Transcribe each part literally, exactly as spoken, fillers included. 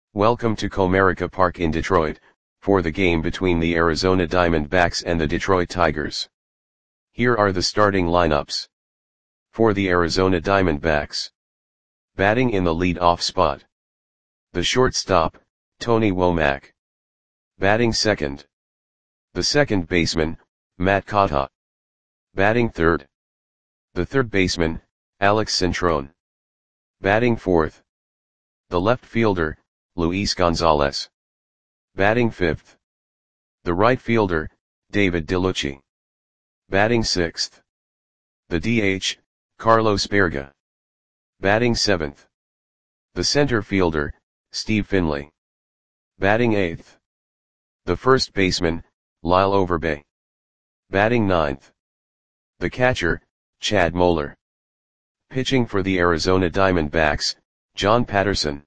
Welcome to Comerica Park in Detroit, for the game between the Arizona Diamondbacks and the Detroit Tigers. Here are the starting lineups. For the Arizona Diamondbacks. Batting in the lead-off spot. The shortstop, Tony Womack. Batting second. The second baseman, Matt Cotta. Batting third. The third baseman, Alex Centrone. Batting fourth. The left fielder, Luis Gonzalez. Batting fifth. The right fielder, David DeLucci. Batting sixth. The D H, Carlos Baerga. Batting seventh. The center fielder, Steve Finley. Batting eighth. The first baseman, Lyle Overbay. Batting ninth. The catcher, Chad Moeller. Pitching for the Arizona Diamondbacks, John Patterson.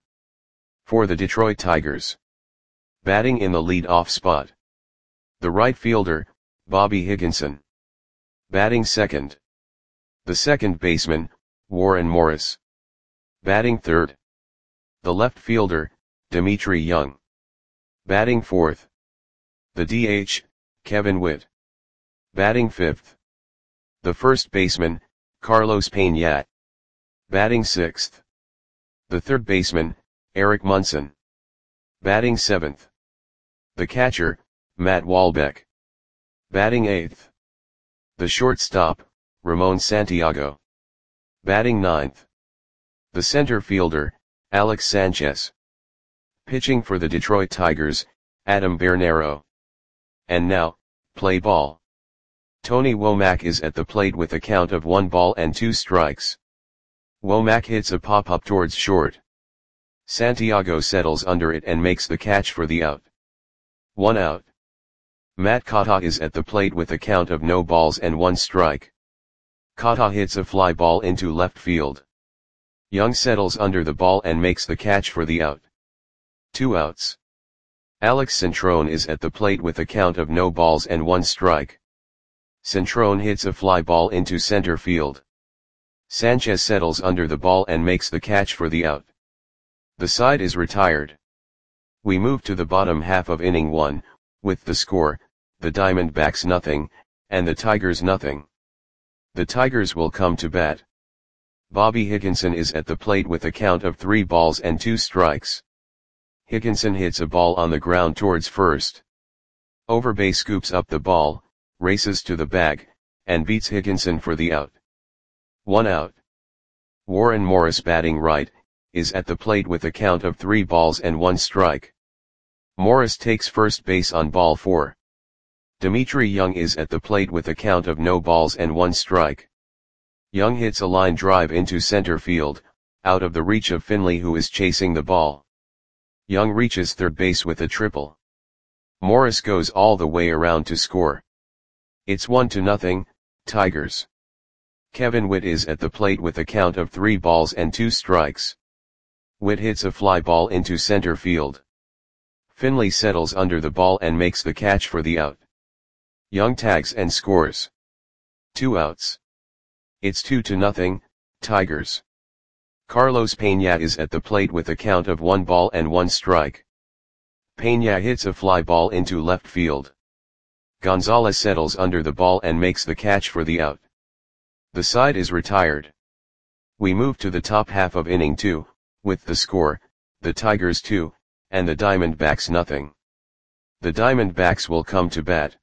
For the Detroit Tigers. Batting in the lead-off spot. The right fielder, Bobby Higginson. Batting second. The second baseman, Warren Morris. Batting third. The left fielder, Dimitri Young. Batting fourth. The D H, Kevin Witt. Batting fifth. The first baseman, Carlos Pena. Batting sixth. The third baseman, Eric Munson. Batting seventh. The catcher, Matt Walbeck. Batting eighth. The shortstop, Ramon Santiago. Batting ninth. The center fielder, Alex Sanchez. Pitching for the Detroit Tigers, Adam Bernero. And now, play ball. Tony Womack is at the plate with a count of one ball and two strikes. Womack hits a pop-up towards short. Santiago settles under it and makes the catch for the out. One out. Matt Cotta is at the plate with a count of no balls and one strike. Cotta hits a fly ball into left field. Young settles under the ball and makes the catch for the out. Two outs. Alex Centrone is at the plate with a count of no balls and one strike. Centrone hits a fly ball into center field. Sanchez settles under the ball and makes the catch for the out. The side is retired. We move to the bottom half of inning one, with the score, the Diamondbacks nothing, and the Tigers nothing. The Tigers will come to bat. Bobby Higginson is at the plate with a count of three balls and two strikes. Higginson hits a ball on the ground towards first. Overbay scoops up the ball, races to the bag, and beats Higginson for the out. One out. Warren Morris, batting right, is at the plate with a count of three balls and one strike. Morris takes first base on ball four. Dimitri Young is at the plate with a count of no balls and one strike. Young hits a line drive into center field, out of the reach of Finley, who is chasing the ball. Young reaches third base with a triple. Morris goes all the way around to score. It's one to nothing, Tigers. Kevin Witt is at the plate with a count of three balls and two strikes. Witt hits a fly ball into center field. Finley settles under the ball and makes the catch for the out. Young tags and scores. Two outs. It's two to nothing, Tigers. Carlos Pena is at the plate with a count of one ball and one strike. Pena hits a fly ball into left field. Gonzalez settles under the ball and makes the catch for the out. The side is retired. We move to the top half of inning two, with the score, the Tigers two, and the Diamondbacks nothing. The Diamondbacks will come to bat.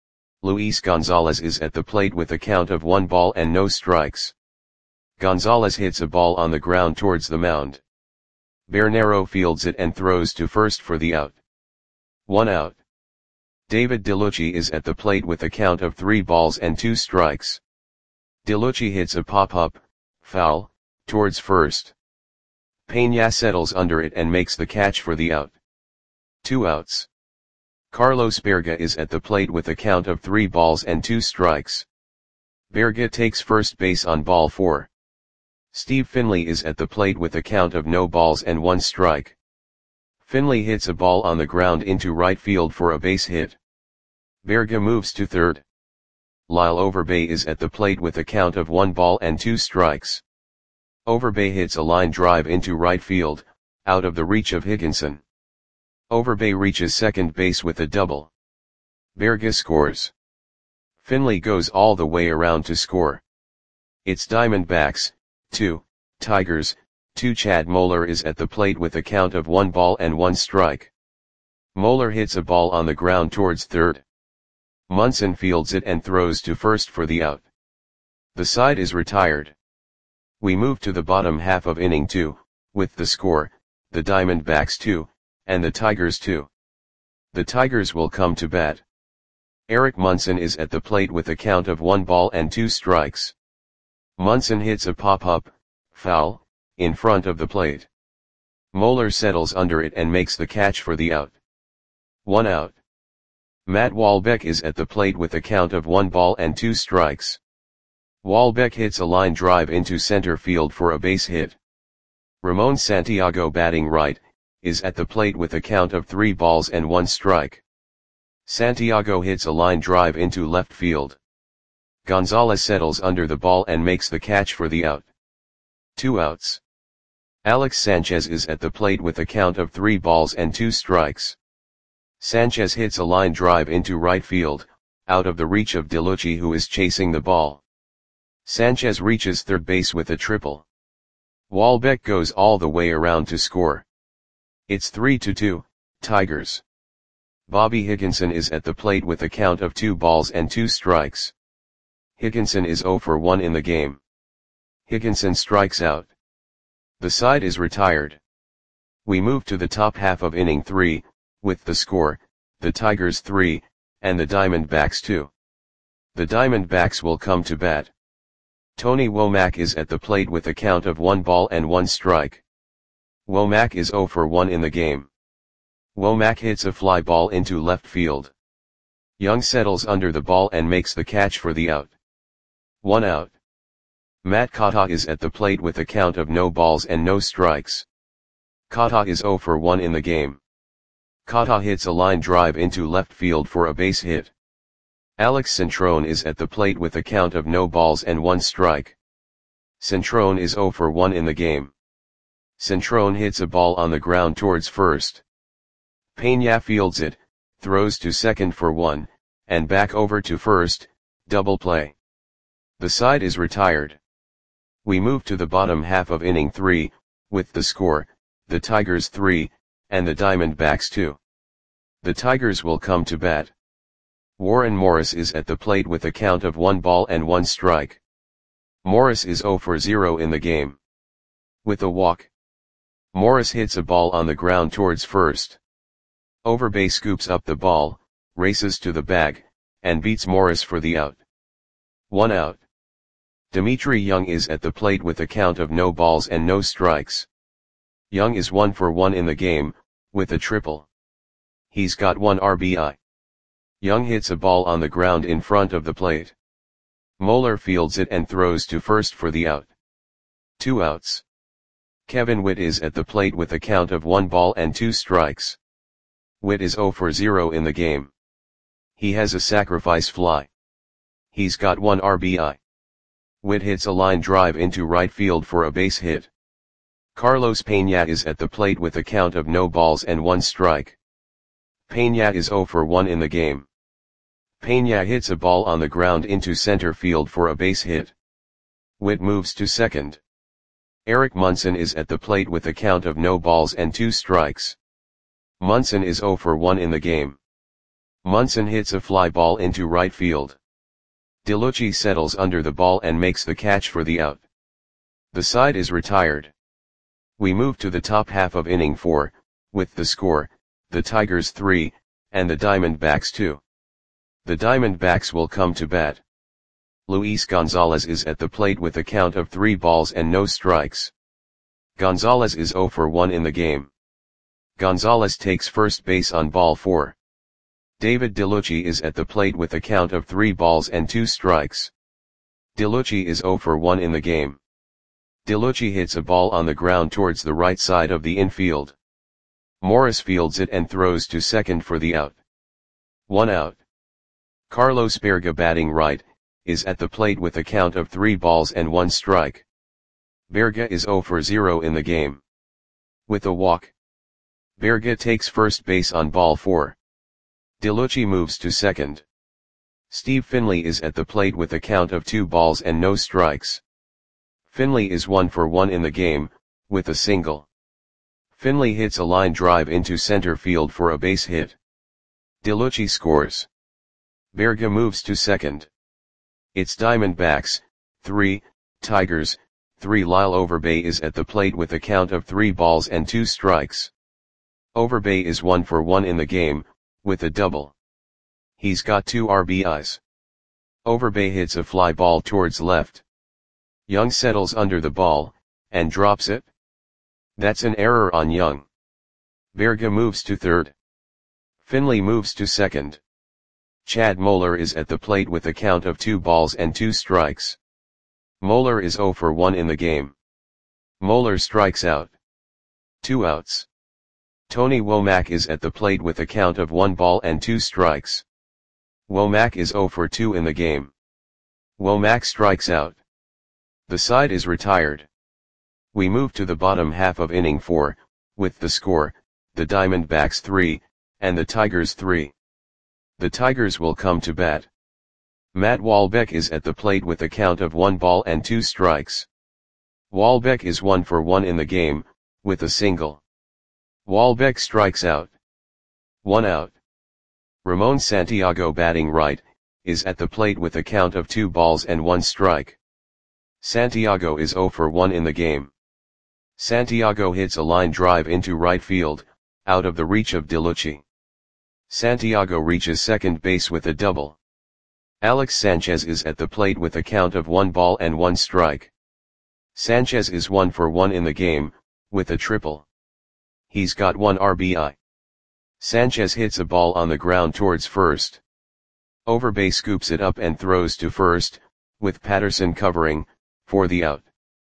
Luis Gonzalez is at the plate with a count of one ball and no strikes. Gonzalez hits a ball on the ground towards the mound. Bernero fields it and throws to first for the out. One out. David DeLucci is at the plate with a count of three balls and two strikes. DeLucci hits a pop-up, foul, towards first. Pena settles under it and makes the catch for the out. Two outs. Carlos Baerga is at the plate with a count of three balls and two strikes. Baerga takes first base on ball four. Steve Finley is at the plate with a count of no balls and one strike. Finley hits a ball on the ground into right field for a base hit. Baerga moves to third. Lyle Overbay is at the plate with a count of one ball and two strikes. Overbay hits a line drive into right field, out of the reach of Higginson. Overbay reaches second base with a double. Berge scores. Finley goes all the way around to score. It's Diamondbacks, two, Tigers, two. Chad Moeller is at the plate with a count of one ball and one strike. Moeller hits a ball on the ground towards third. Munson fields it and throws to first for the out. The side is retired. We move to the bottom half of inning two, with the score, the Diamondbacks two, and the Tigers two. The Tigers will come to bat. Eric Munson is at the plate with a count of one ball and two strikes. Munson hits a pop-up, foul, in front of the plate. Moeller settles under it and makes the catch for the out. One out. Matt Walbeck is at the plate with a count of one ball and two strikes. Walbeck hits a line drive into center field for a base hit. Ramon Santiago, batting right, is at the plate with a count of three balls and one strike. Santiago hits a line drive into left field. Gonzalez settles under the ball and makes the catch for the out. Two outs. Alex Sanchez is at the plate with a count of three balls and two strikes. Sanchez hits a line drive into right field, out of the reach of DeLucci, who is chasing the ball. Sanchez reaches third base with a triple. Walbeck goes all the way around to score. It's three to two, Tigers. Bobby Higginson is at the plate with a count of two balls and two strikes. Higginson is zero for one in the game. Higginson strikes out. The side is retired. We move to the top half of inning three, with the score, the Tigers three, and the Diamondbacks two. The Diamondbacks will come to bat. Tony Womack is at the plate with a count of one ball and one strike. Womack is zero for one in the game. Womack hits a fly ball into left field. Young settles under the ball and makes the catch for the out. One out. Matt Kata is at the plate with a count of no balls and no strikes. Kata is zero for one in the game. Kata hits a line drive into left field for a base hit. Alex Centrone is at the plate with a count of no balls and one strike. Centrone is zero for one in the game. Centrone hits a ball on the ground towards first. Peña fields it, throws to second for one, and back over to first, double play. The side is retired. We move to the bottom half of inning three, with the score, the Tigers three, and the Diamondbacks two. The Tigers will come to bat. Warren Morris is at the plate with a count of one ball and one strike. Morris is zero for zero in the game. With a walk. Morris hits a ball on the ground towards first. Overbay scoops up the ball, races to the bag, and beats Morris for the out. One out. Dimitri Young is at the plate with a count of no balls and no strikes. Young is one for one in the game, with a triple. He's got one R B I. Young hits a ball on the ground in front of the plate. Moeller fields it and throws to first for the out. Two outs. Kevin Witt is at the plate with a count of one ball and two strikes. Witt is zero for zero in the game. He has a sacrifice fly. He's got one R B I. Witt hits a line drive into right field for a base hit. Carlos Peña is at the plate with a count of no balls and one strike. Peña is zero for one in the game. Peña hits a ball on the ground into center field for a base hit. Witt moves to second. Eric Munson is at the plate with a count of no balls and two strikes. Munson is zero for one in the game. Munson hits a fly ball into right field. DeLucci settles under the ball and makes the catch for the out. The side is retired. We move to the top half of inning four, with the score, the Tigers three, and the Diamondbacks two. The Diamondbacks will come to bat. Luis Gonzalez is at the plate with a count of three balls and no strikes. Gonzalez is zero for one in the game. Gonzalez takes first base on ball four. David DeLucci is at the plate with a count of three balls and two strikes. DeLucci is zero for one in the game. DeLucci hits a ball on the ground towards the right side of the infield. Morris fields it and throws to second for the out. One out. Carlos Berga, batting right, is at the plate with a count of three balls and one strike. Berga is zero for zero in the game. With a walk. Berga takes first base on ball four. DeLucci moves to second. Steve Finley is at the plate with a count of two balls and no strikes. Finley is one for one in the game, with a single. Finley hits a line drive into center field for a base hit. DeLucci scores. Berga moves to second. It's Diamondbacks, three, Tigers, three. Lyle Overbay is at the plate with a count of three balls and two strikes. Overbay is one for one in the game, with a double. He's got two R B Is. Overbay hits a fly ball towards left. Young settles under the ball, and drops it. That's an error on Young. Berga moves to third. Finley moves to second. Chad Moeller is at the plate with a count of two balls and two strikes. Moeller is zero for one in the game. Moeller strikes out. Two outs. Tony Womack is at the plate with a count of one ball and two strikes. Womack is zero for two in the game. Womack strikes out. The side is retired. We move to the bottom half of inning four, with the score, the Diamondbacks three, and the Tigers three. The Tigers will come to bat. Matt Walbeck is at the plate with a count of one ball and two strikes. Walbeck is one for one in the game, with a single. Walbeck strikes out. One out. Ramon Santiago, batting right, is at the plate with a count of two balls and one strike. Santiago is zero for one in the game. Santiago hits a line drive into right field, out of the reach of DeLucci. Santiago reaches second base with a double. Alex Sanchez is at the plate with a count of one ball and one strike. Sanchez is one for one in the game, with a triple. He's got one R B I. Sanchez hits a ball on the ground towards first. Overbay scoops it up and throws to first, with Patterson covering, for the out.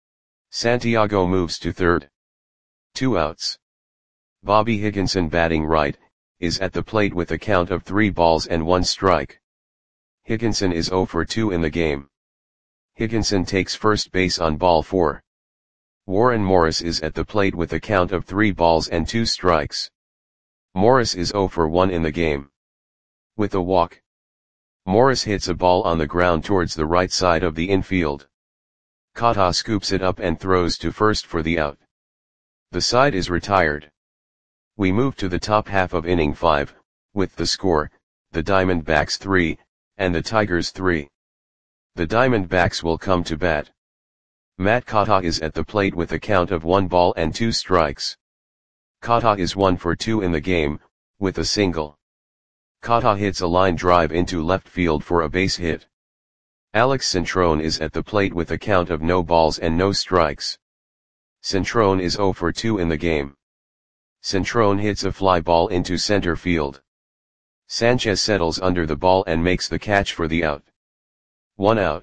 Santiago moves to third. Two outs. Bobby Higginson, batting right, is at the plate with a count of three balls and one strike. Higginson is zero for two in the game. Higginson takes first base on ball four. Warren Morris is at the plate with a count of three balls and two strikes. Morris is zero for one in the game. With a walk. Morris hits a ball on the ground towards the right side of the infield. Kata scoops it up and throws to first for the out. The side is retired. We move to the top half of inning five, with the score, the Diamondbacks three, and the Tigers three. The Diamondbacks will come to bat. Matt Kata is at the plate with a count of one ball and two strikes. Kata is one for two in the game, with a single. Kata hits a line drive into left field for a base hit. Alex Centrone is at the plate with a count of no balls and no strikes. Centrone is zero for two in the game. Centrone hits a fly ball into center field. Sanchez settles under the ball and makes the catch for the out. One out.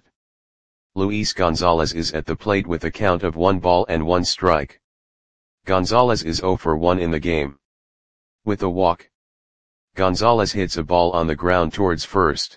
Luis Gonzalez is at the plate with a count of one ball and one strike. Gonzalez is zero for one in the game. With a walk. Gonzalez hits a ball on the ground towards first.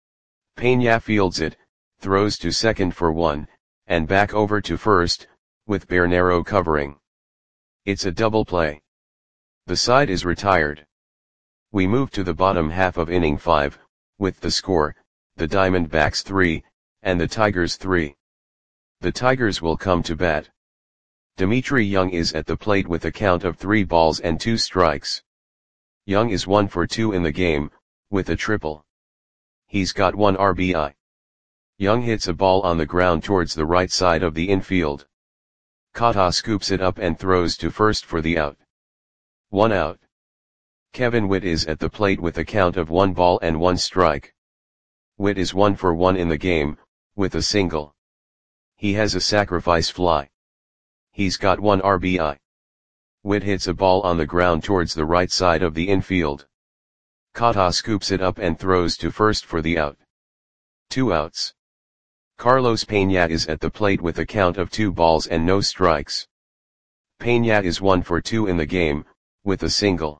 Peña fields it, throws to second for one, and back over to first, with Bernero covering. It's a double play. The side is retired. We move to the bottom half of inning five, with the score, the Diamondbacks three, and the Tigers three. The Tigers will come to bat. Dimitri Young is at the plate with a count of three balls and two strikes. Young is one for two in the game, with a triple. He's got one R B I. Young hits a ball on the ground towards the right side of the infield. Kata scoops it up and throws to first for the out. One out. Kevin Witt is at the plate with a count of one ball and one strike. Witt is one for one in the game, with a single. He has a sacrifice fly. He's got one R B I. Witt hits a ball on the ground towards the right side of the infield. Kata scoops it up and throws to first for the out. Two outs. Carlos Peña is at the plate with a count of two balls and no strikes. Peña is one for two in the game, with a single.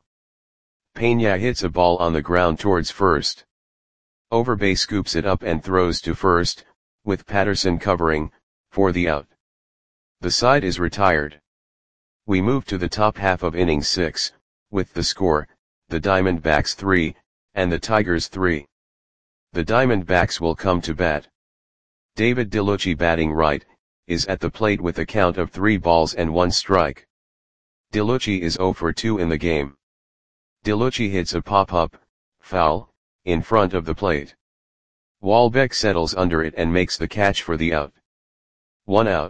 Peña hits a ball on the ground towards first. Overbay scoops it up and throws to first, with Patterson covering, for the out. The side is retired. We move to the top half of inning six, with the score, the Diamondbacks three, and the Tigers three. The Diamondbacks will come to bat. David DeLucci, batting right, is at the plate with a count of three balls and one strike. DeLucci is zero for two in the game. DeLucci hits a pop-up, foul, in front of the plate. Wahlbeck settles under it and makes the catch for the out. One out.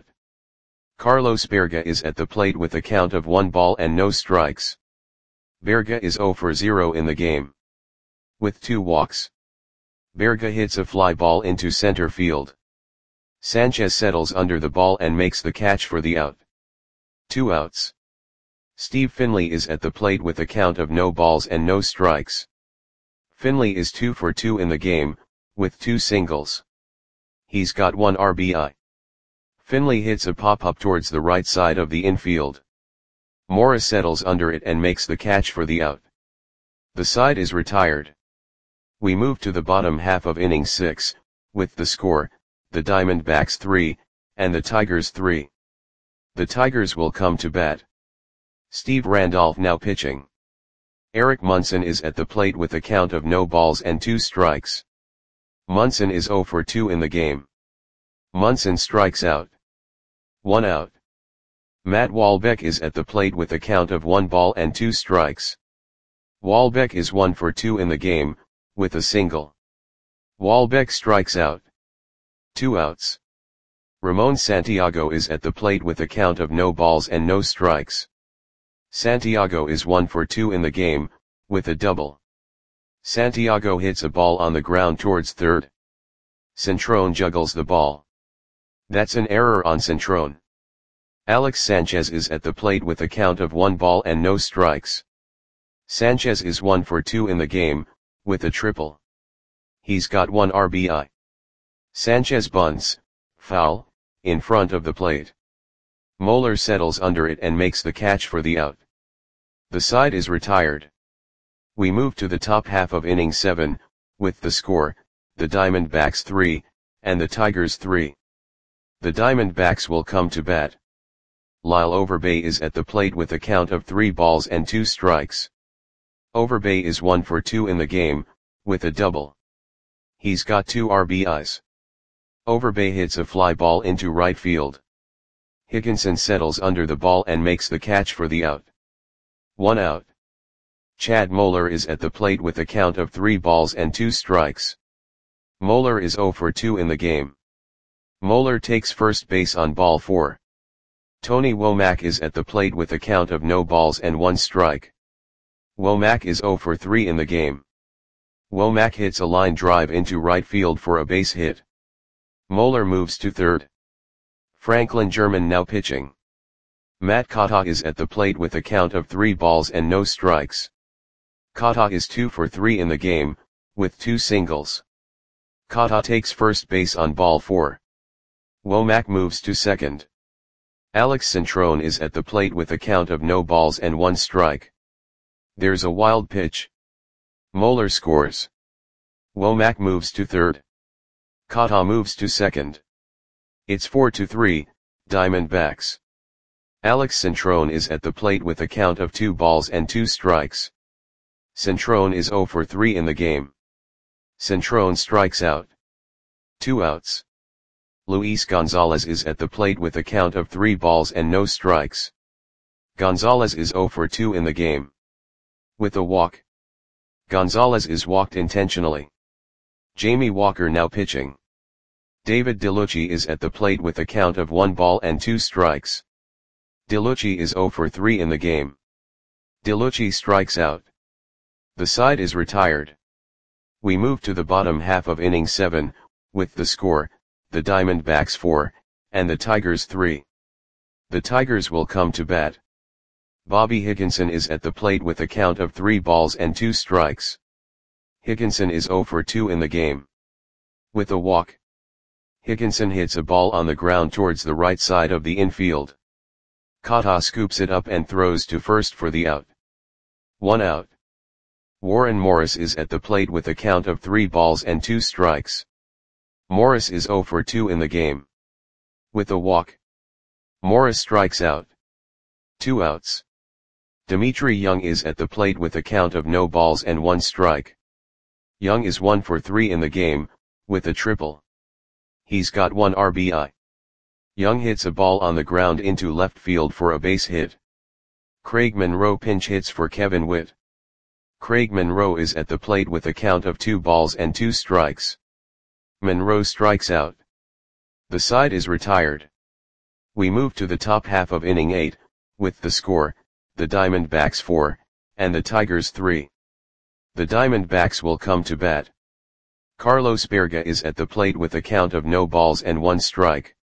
Carlos Berga is at the plate with a count of one ball and no strikes. Berga is zero for zero in the game. With two walks. Berga hits a fly ball into center field. Sanchez settles under the ball and makes the catch for the out. Two outs. Steve Finley is at the plate with a count of no balls and no strikes. Finley is two for two in the game, with two singles. He's got one R B I. Finley hits a pop-up towards the right side of the infield. Morris settles under it and makes the catch for the out. The side is retired. We move to the bottom half of inning six, with the score, the Diamondbacks three, and the Tigers three. The Tigers will come to bat. Steve Randolph now pitching. Eric Munson is at the plate with a count of no balls and two strikes. Munson is zero for two in the game. Munson strikes out. One out. Matt Wahlbeck is at the plate with a count of one ball and two strikes. Wahlbeck is one for two in the game, with a single. Wahlbeck strikes out. Two outs. Ramon Santiago is at the plate with a count of no balls and no strikes. Santiago is one for two in the game, with a double. Santiago hits a ball on the ground towards third. Centrone juggles the ball. That's an error on Centrone. Alex Sanchez is at the plate with a count of one ball and no strikes. Sanchez is one for two in the game, with a triple. He's got one R B I. Sanchez bunts, foul, in front of the plate. Moeller settles under it and makes the catch for the out. The side is retired. We move to the top half of inning seven, with the score, the Diamondbacks three, and the Tigers three. The Diamondbacks will come to bat. Lyle Overbay is at the plate with a count of three balls and two strikes. Overbay is one for two in the game, with a double. He's got two R B Is. Overbay hits a fly ball into right field. Higginson settles under the ball and makes the catch for the out. One out. Chad Moeller is at the plate with a count of three balls and two strikes. Moeller is zero for two in the game. Moeller takes first base on ball four. Tony Womack is at the plate with a count of no balls and one strike. Womack is zero for three in the game. Womack hits a line drive into right field for a base hit. Moeller moves to third. Franklin German now pitching. Matt Kata is at the plate with a count of three balls and no strikes. Kata is two for three in the game, with two singles. Kata takes first base on ball four. Womack moves to second. Alex Centrone is at the plate with a count of no balls and one strike. There's a wild pitch. Moeller scores. Womack moves to third. Kata moves to second. It's four to three, Diamondbacks. Alex Centrone is at the plate with a count of two balls and two strikes. Centrone is zero for three in the game. Centrone strikes out. Two outs. Luis Gonzalez is at the plate with a count of three balls and no strikes. Gonzalez is zero for two in the game. With a walk. Gonzalez is walked intentionally. Jamie Walker now pitching. David DeLucci is at the plate with a count of one ball and two strikes. DeLucci is zero for three in the game. DeLucci strikes out. The side is retired. We move to the bottom half of inning seven, with the score, the Diamondbacks four, and the Tigers three. The Tigers will come to bat. Bobby Higginson is at the plate with a count of three balls and two strikes. Higginson is zero for two in the game. With a walk. Higginson hits a ball on the ground towards the right side of the infield. Kata scoops it up and throws to first for the out. One out. Warren Morris is at the plate with a count of three balls and two strikes. Morris is zero for two in the game. With a walk. Morris strikes out. Two outs. Dimitri Young is at the plate with a count of no balls and one strike. Young is one for three in the game, with a triple. He's got one R B I. Young hits a ball on the ground into left field for a base hit. Craig Monroe pinch hits for Kevin Witt. Craig Monroe is at the plate with a count of two balls and two strikes. Monroe strikes out. The side is retired. We move to the top half of inning eight, with the score, the Diamondbacks four, and the Tigers three. The Diamondbacks will come to bat. Carlos Berga is at the plate with a count of no balls and one strike.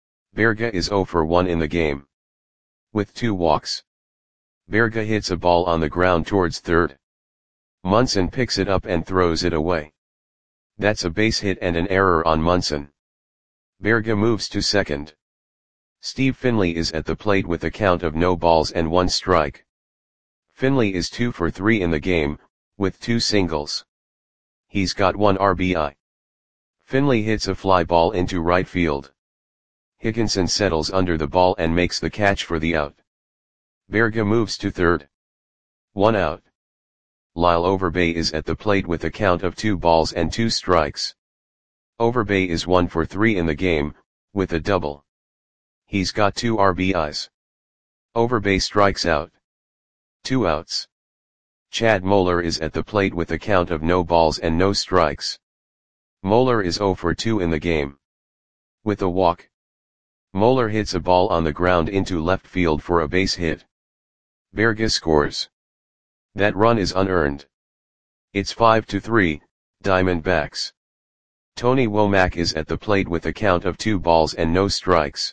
Berga is zero for one in the game. With two walks. Berga hits a ball on the ground towards third. Munson picks it up and throws it away. That's a base hit and an error on Munson. Berga moves to second. Steve Finley is at the plate with a count of no balls and one strike. Finley is two for three in the game, with two singles. He's got one R B I. Finley hits a fly ball into right field. Higginson settles under the ball and makes the catch for the out. Berga moves to third. One out. Lyle Overbay is at the plate with a count of two balls and two strikes. Overbay is one for three in the game, with a double. He's got two R B Is. Overbay strikes out. Two outs. Chad Moeller is at the plate with a count of no balls and no strikes. Moeller is zero for two in the game. With a walk. Moeller hits a ball on the ground into left field for a base hit. Berga scores. That run is unearned. It's five to three, Diamondbacks. Tony Womack is at the plate with a count of two balls and no strikes.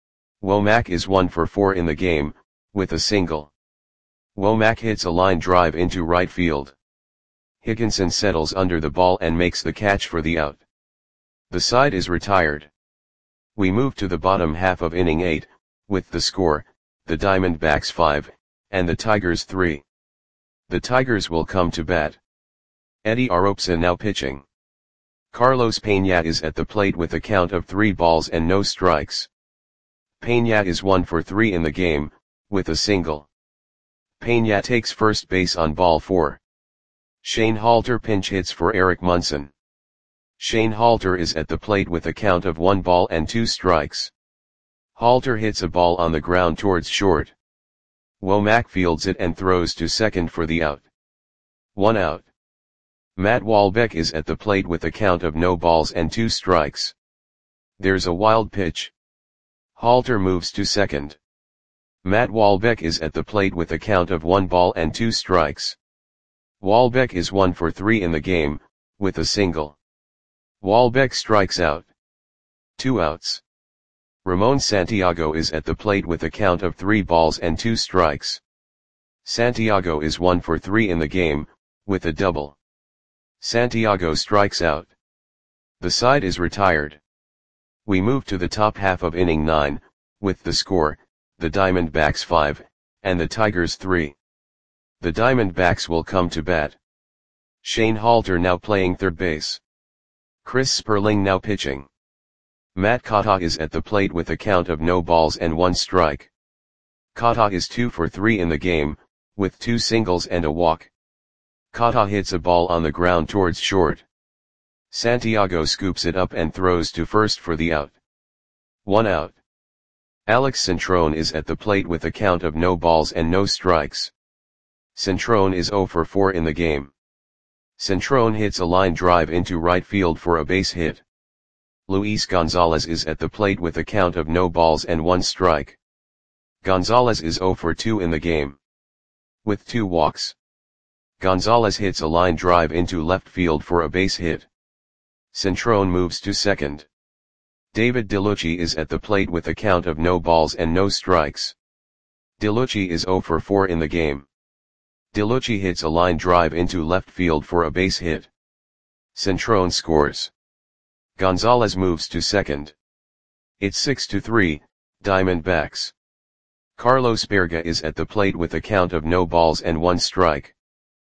Womack is one for four in the game, with a single. Womack hits a line drive into right field. Higginson settles under the ball and makes the catch for the out. The side is retired. We move to the bottom half of inning eight, with the score, the Diamondbacks five, and the Tigers three. The Tigers will come to bat. Eddie Aropsa now pitching. Carlos Peña is at the plate with a count of three balls and no strikes. Peña is one for three in the game, with a single. Peña takes first base on ball four. Shane Halter pinch hits for Eric Munson. Shane Halter is at the plate with a count of one ball and two strikes. Halter hits a ball on the ground towards short. Womack fields it and throws to second for the out. One out. Matt Walbeck is at the plate with a count of no balls and two strikes. There's a wild pitch. Halter moves to second. Matt Walbeck is at the plate with a count of one ball and two strikes. Walbeck is one for three in the game, with a single. Walbeck strikes out. Two outs. Ramon Santiago is at the plate with a count of three balls and two strikes. Santiago is one for three in the game, with a double. Santiago strikes out. The side is retired. We move to the top half of inning nine, with the score, the Diamondbacks five, and the Tigers three. The Diamondbacks will come to bat. Shane Halter now playing third base. Chris Sperling now pitching. Matt Kata is at the plate with a count of no balls and one strike. Kata is two for three in the game, with two singles and a walk. Kata hits a ball on the ground towards short. Santiago scoops it up and throws to first for the out. One out. Alex Centrone is at the plate with a count of no balls and no strikes. Centrone is zero for four in the game. Centrone hits a line drive into right field for a base hit. Luis Gonzalez is at the plate with a count of no balls and one strike. Gonzalez is zero for two in the game. With two walks. Gonzalez hits a line drive into left field for a base hit. Centrone moves to second. David DeLucci is at the plate with a count of no balls and no strikes. DeLucci is zero for four in the game. DeLucci hits a line drive into left field for a base hit. Centrone scores. Gonzalez moves to second. It's six to three, Diamondbacks. Carlos Berga is at the plate with a count of no balls and one strike.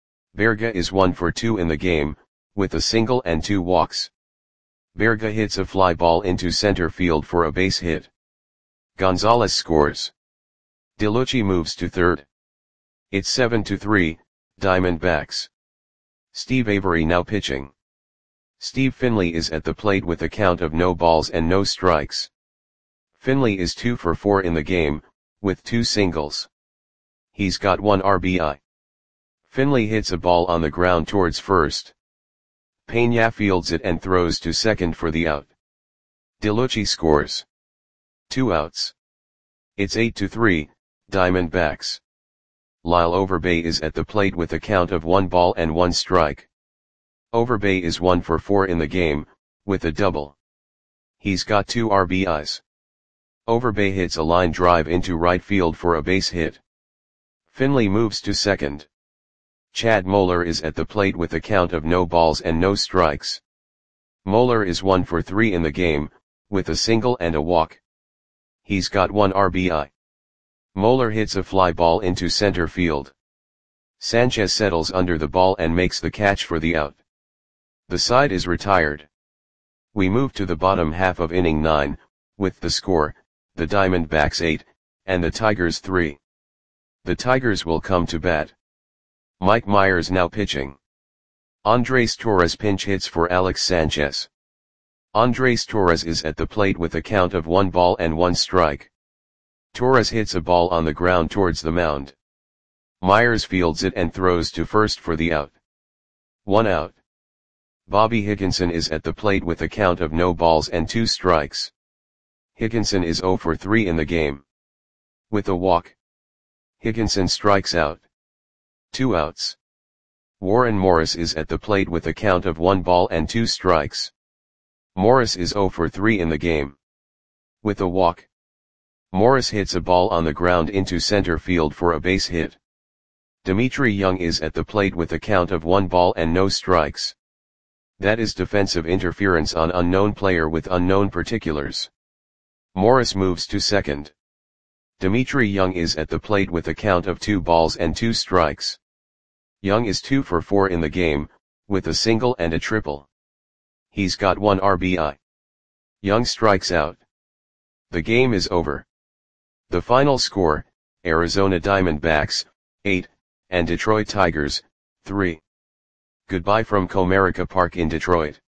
Berga is one for two in the game, with a single and two walks. Berga hits a fly ball into center field for a base hit. Gonzalez scores. DeLucci moves to third. It's seven to three, Diamondbacks. Steve Avery now pitching. Steve Finley is at the plate with a count of no balls and no strikes. Finley is two for four in the game, with two singles. He's got one R B I. Finley hits a ball on the ground towards first. Peña fields it and throws to second for the out. DeLucci scores. Two outs. It's eight to three, Diamondbacks. Lyle Overbay is at the plate with a count of one ball and one strike. Overbay is one for four in the game, with a double. He's got two R B Is. Overbay hits a line drive into right field for a base hit. Finley moves to second. Chad Moeller is at the plate with a count of no balls and no strikes. Moeller is one for three in the game, with a single and a walk. He's got one R B I. Moeller hits a fly ball into center field. Sanchez settles under the ball and makes the catch for the out. The side is retired. We move to the bottom half of inning nine, with the score, the Diamondbacks eight, and the Tigers three. The Tigers will come to bat. Mike Myers now pitching. Andres Torres pinch hits for Alex Sanchez. Andres Torres is at the plate with a count of one ball and one strike. Torres hits a ball on the ground towards the mound. Myers fields it and throws to first for the out. One out. Bobby Higginson is at the plate with a count of no balls and two strikes. Higginson is zero for three in the game. With a walk. Higginson strikes out. Two outs. Warren Morris is at the plate with a count of one ball and two strikes. Morris is zero for three in the game. With a walk. Morris hits a ball on the ground into center field for a base hit. Dimitri Young is at the plate with a count of one ball and no strikes. That is defensive interference on unknown player with unknown particulars. Morris moves to second. Dimitri Young is at the plate with a count of two balls and two strikes. Young is two for four in the game, with a single and a triple. He's got one R B I. Young strikes out. The game is over. The final score, Arizona Diamondbacks, eight, and Detroit Tigers, three. Goodbye from Comerica Park in Detroit.